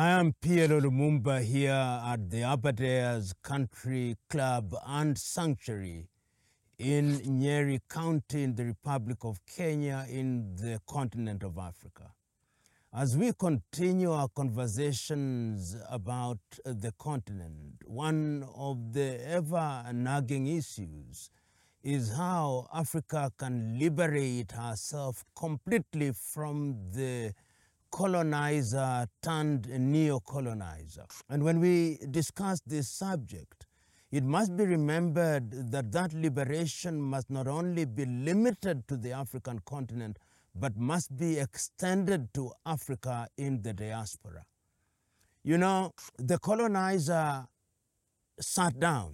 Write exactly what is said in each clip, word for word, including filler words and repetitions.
I am Pierre Lumumba here at the Aberdares Country Club and Sanctuary in Nyeri County in the Republic of Kenya in the continent of Africa. As we continue our conversations about the continent, one of the ever-nagging issues is how Africa can liberate herself completely from the colonizer turned neo-colonizer. And when we discuss this subject, it must be remembered that that liberation must not only be limited to the African continent, but must be extended to Africa in the diaspora. You know, the colonizer sat down.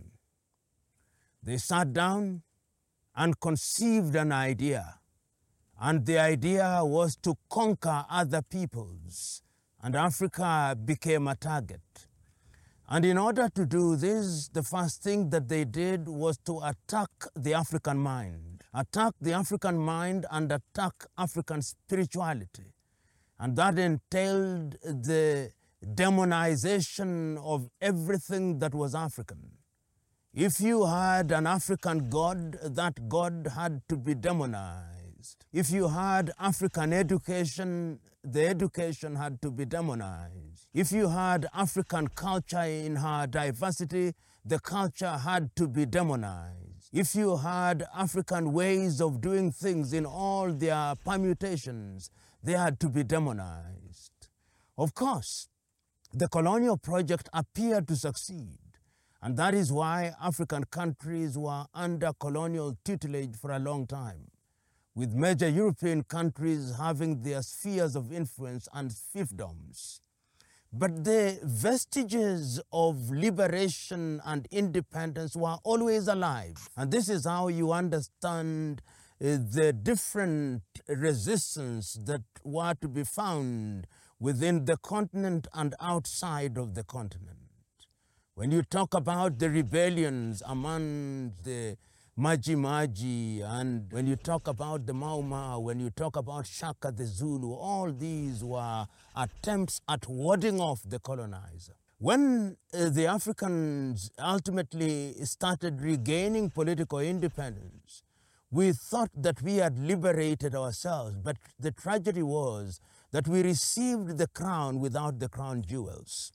They sat down and conceived an idea. And the idea was to conquer other peoples, and Africa became a target. And in order to do this, the first thing that they did was to attack the African mind, attack the African mind and attack African spirituality. And that entailed the demonization of everything that was African. If you had an African god, that god had to be demonized. If you had African education, the education had to be demonized. If you had African culture in her diversity, the culture had to be demonized. If you had African ways of doing things in all their permutations, they had to be demonized. Of course, the colonial project appeared to succeed, and that is why African countries were under colonial tutelage for a long time, with major European countries having their spheres of influence and fiefdoms. But the vestiges of liberation and independence were always alive. And this is how you understand uh, the different resistance that were to be found within the continent and outside of the continent. When you talk about the rebellions among the Maji Maji, and when you talk about the Mau Mau, when you talk about Shaka the Zulu, all these were attempts at warding off the colonizer. When uh, the Africans ultimately started regaining political independence, we thought that we had liberated ourselves, but the tragedy was that we received the crown without the crown jewels.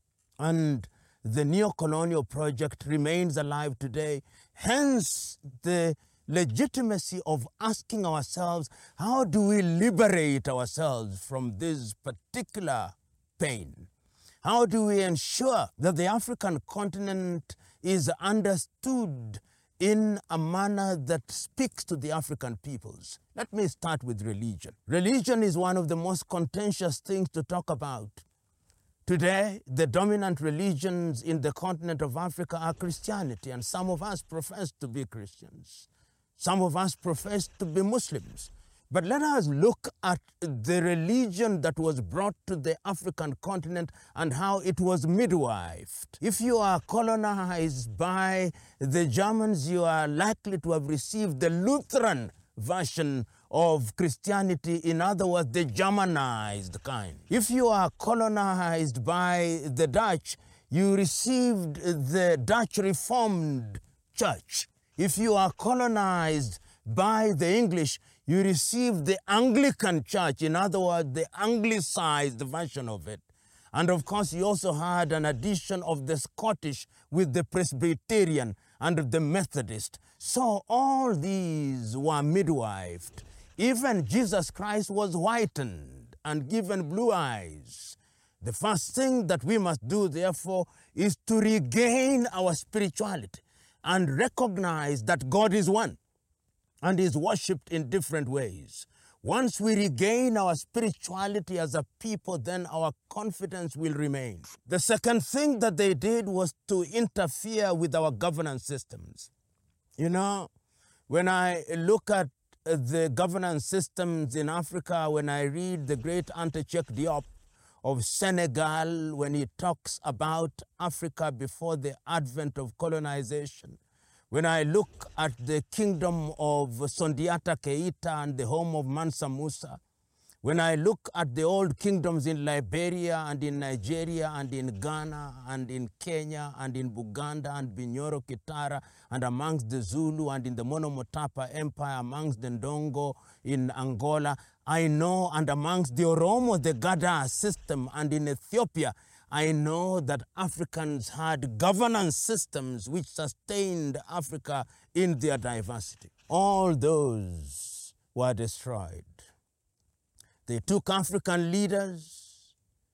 And the neo-colonial project remains alive today, hence the legitimacy of asking ourselves, how do we liberate ourselves from this particular pain? How do we ensure that the African continent is understood in a manner that speaks to the African peoples? Let me start with religion. Religion is one of the most contentious things to talk about. Today, the dominant religions in the continent of Africa are Christianity, and some of us profess to be Christians. Some of us profess to be Muslims. But let us look at the religion that was brought to the African continent and how it was midwifed. If you are colonized by the Germans, you are likely to have received the Lutheran version of Christianity, in other words, the Germanized kind. If you are colonized by the Dutch, you received the Dutch Reformed Church. If you are colonized by the English, you received the Anglican Church, in other words, the Anglicized version of it. And of course, you also had an addition of the Scottish with the Presbyterian and the Methodist. So all these were midwifed. Even Jesus Christ was whitened and given blue eyes. The first thing that we must do, therefore, is to regain our spirituality and recognize that God is one and is worshipped in different ways. Once we regain our spirituality as a people, then our confidence will remain. The second thing that they did was to interfere with our governance systems. You know, when I look at the governance systems in Africa, when I read the great Anta Cheikh Diop of Senegal, when he talks about Africa before the advent of colonization, when I look at the kingdom of Sondiata Keita and the home of Mansa Musa, When I look at the old kingdoms in Liberia and in Nigeria and in Ghana and in Kenya and in Buganda and Binyoro Kitara and amongst the Zulu and in the Monomotapa Empire amongst the Ndongo in Angola, I know, and amongst the Oromo, the Gada system, and in Ethiopia, I know that Africans had governance systems which sustained Africa in their diversity. All those were destroyed. They took African leaders,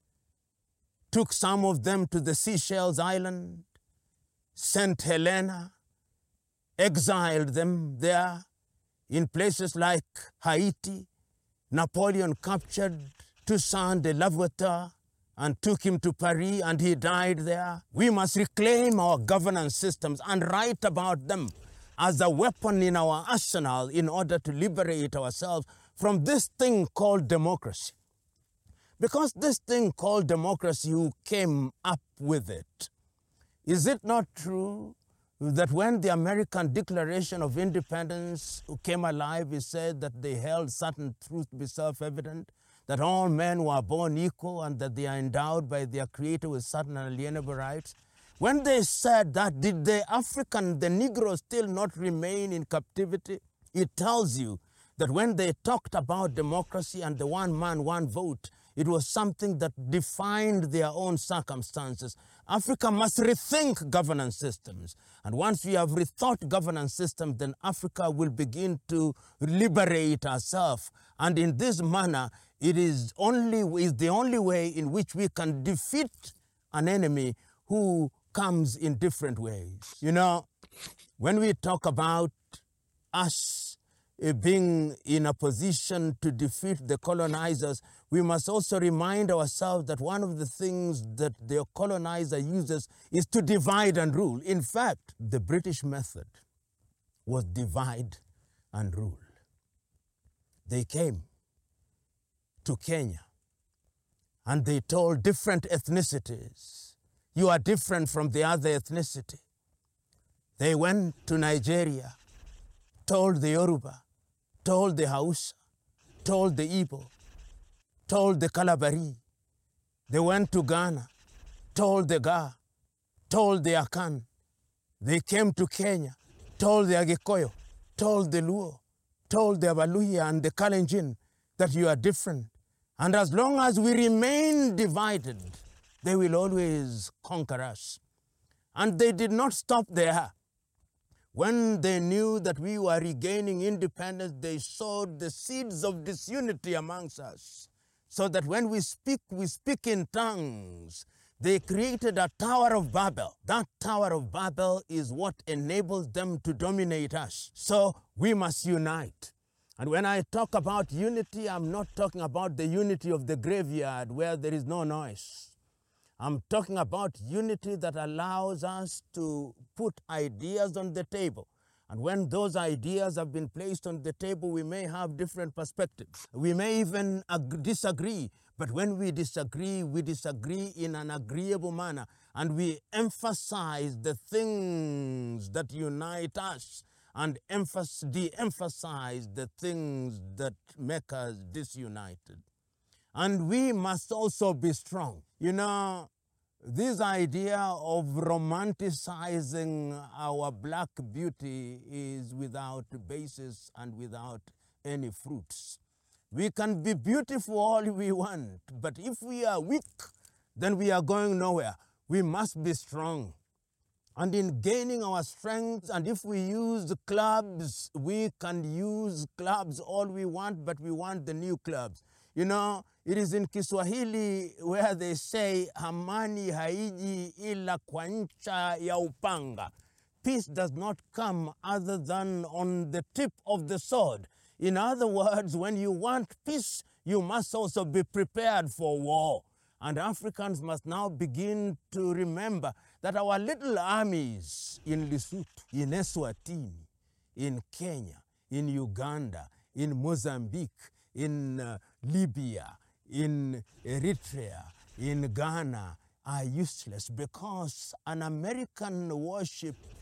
took some of them to the Seychelles Island, Saint Helena, exiled them there in places like Haiti. Napoleon captured Toussaint de Louverture and took him to Paris, and he died there. We must reclaim our governance systems and write about them as a weapon in our arsenal in order to liberate ourselves from this thing called democracy. Because this thing called democracy, who came up with it? Is it not true that when the American Declaration of Independence came alive, it said that they held certain truths to be self-evident, that all men were born equal and that they are endowed by their Creator with certain unalienable rights? When they said that, did the African, the Negro, still not remain in captivity? It tells you that when they talked about democracy and the one man, one vote, it was something that defined their own circumstances. Africa must rethink governance systems. And once we have rethought governance systems, then Africa will begin to liberate herself. And in this manner, it is only is the only way in which we can defeat an enemy who comes in different ways. You know, when we talk about us being in a position to defeat the colonizers, we must also remind ourselves that one of the things that the colonizer uses is to divide and rule. In fact, the British method was divide and rule. They came to Kenya and they told different ethnicities, you are different from the other ethnicity. They went to Nigeria, told the Yoruba, told the Hausa, told the Igbo, told the Kalabari. They went to Ghana, told the Ga, told the Akan. They came to Kenya, told the Agikoyo, told the Luo, told the Abaluhya and the Kalenjin that you are different. And as long as we remain divided, they will always conquer us. And they did not stop there. When they knew that we were regaining independence, they sowed the seeds of disunity amongst us, so that when we speak, we speak in tongues. They created a Tower of Babel. That Tower of Babel is what enables them to dominate us. So we must unite. And when I talk about unity, I'm not talking about the unity of the graveyard where there is no noise. I'm talking about unity that allows us to put ideas on the table. And when those ideas have been placed on the table, we may have different perspectives. We may even disagree. But when we disagree, we disagree in an agreeable manner. And we emphasize the things that unite us and de-emphasize the things that make us disunited. And we must also be strong. You know, this idea of romanticizing our black beauty is without basis and without any fruits. We can be beautiful all we want, but if we are weak, then we are going nowhere. We must be strong. And in gaining our strength, and if we use clubs, we can use clubs all we want, but we want the new clubs. You know, it is in Kiswahili where they say, amani haiji ila kwa ncha ya upanga. Peace does not come other than on the tip of the sword. In other words, when you want peace, you must also be prepared for war. And Africans must now begin to remember that our little armies in Lesotho, in Eswatini, in Kenya, in Uganda, in Mozambique, in uh, Libya, in Eritrea, in Ghana, are useless because an American warship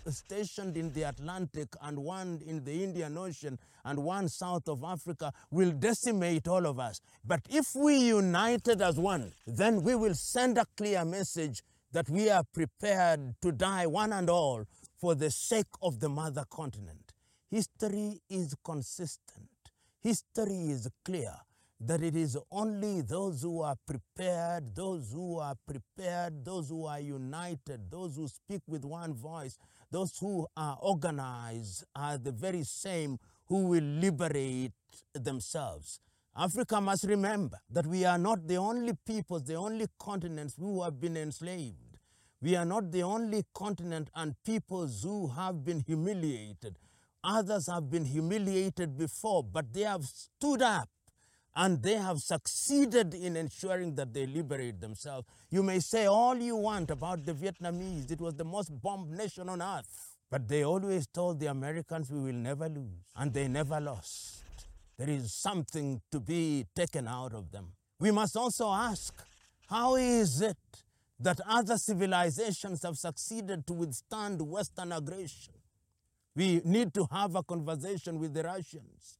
stationed in the Atlantic and one in the Indian Ocean and one south of Africa will decimate all of us. But if we united as one, then we will send a clear message that we are prepared to die one and all for the sake of the mother continent. History is consistent. History is clear that it is only those who are prepared, those who are prepared, those who are united, those who speak with one voice, those who are organized are the very same who will liberate themselves. Africa must remember that we are not the only peoples, the only continents who have been enslaved. We are not the only continent and peoples who have been humiliated. Others have been humiliated before, but they have stood up and they have succeeded in ensuring that they liberate themselves. You may say all you want about the Vietnamese. It was the most bombed nation on earth. But they always told the Americans we will never lose, and they never lost. There is something to be taken out of them. We must also ask, how is it that other civilizations have succeeded to withstand Western aggression? We need to have a conversation with the Russians.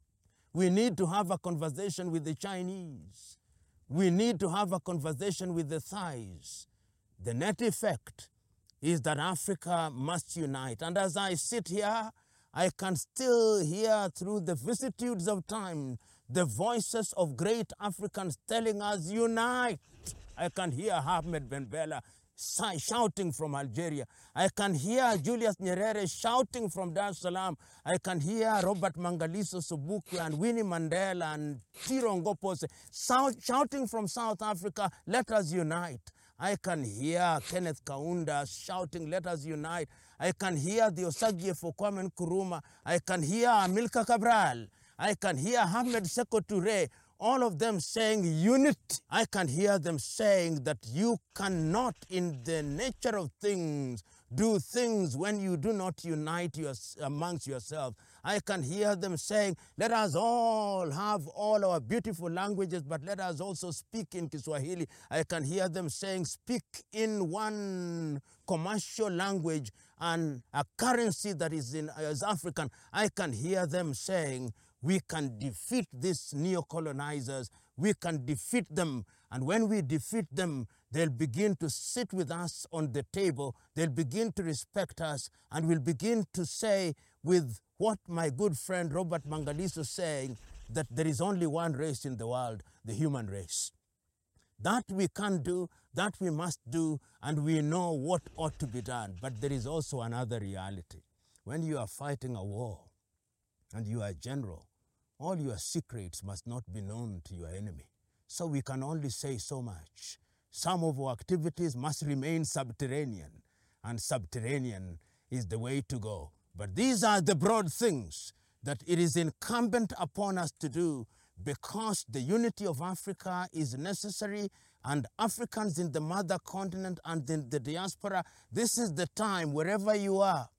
We need to have a conversation with the Chinese. We need to have a conversation with the Thais. The net effect is that Africa must unite. And as I sit here, I can still hear through the vicissitudes of time the voices of great Africans telling us, unite. I can hear Ahmed Ben Bella shouting from Algeria. I can hear Julius Nyerere shouting from Dar es Salaam. I can hear Robert Mangaliso Sobukwe and Winnie Mandela and Tiro Ngopose shouting from South Africa, let us unite. I can hear Kenneth Kaunda shouting, let us unite. I can hear the Osagie for Kwame Nkrumah. I can hear Amilcar Cabral. I can hear Ahmed Sékou Touré. All of them saying unity. I can hear them saying that you cannot, in the nature of things, do things when you do not unite your, amongst yourselves. I can hear them saying, let us all have all our beautiful languages, but let us also speak in Kiswahili. I can hear them saying, speak in one commercial language and a currency that is in is African. I can hear them saying, we can defeat these neo-colonizers. We can defeat them. And when we defeat them, they'll begin to sit with us on the table. They'll begin to respect us and will begin to say with what my good friend Robert Mangaliso is saying, that there is only one race in the world, the human race. That we can do, that we must do, and we know what ought to be done. But there is also another reality. When you are fighting a war, and you are a general, all your secrets must not be known to your enemy. So we can only say so much. Some of our activities must remain subterranean, and subterranean is the way to go. But these are the broad things that it is incumbent upon us to do, because the unity of Africa is necessary, and Africans in the mother continent and in the diaspora, this is the time, wherever you are,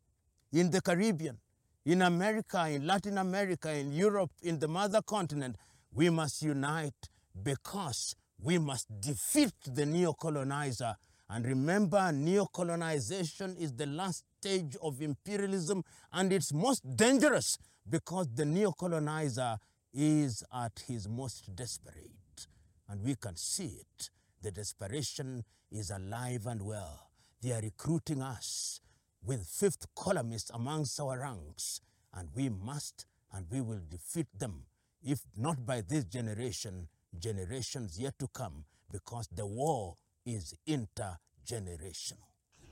in the Caribbean, in America, in Latin America, in Europe, in the mother continent, we must unite, because we must defeat the neo-colonizer. And remember, neo-colonization is the last stage of imperialism, and it's most dangerous because the neo-colonizer is at his most desperate. And we can see it. The desperation is alive and well. They are recruiting us with fifth columnists amongst our ranks, and we must and we will defeat them, if not by this generation, generations yet to come, because the war is intergenerational.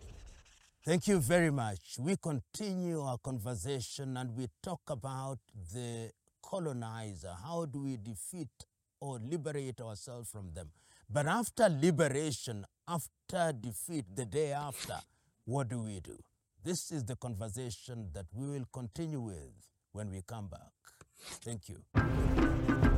Thank you very much. We continue our conversation and we talk about the colonizer. How do we defeat or liberate ourselves from them? But after liberation, after defeat, the day after, what do we do? This is the conversation that we will continue with when we come back. Thank you.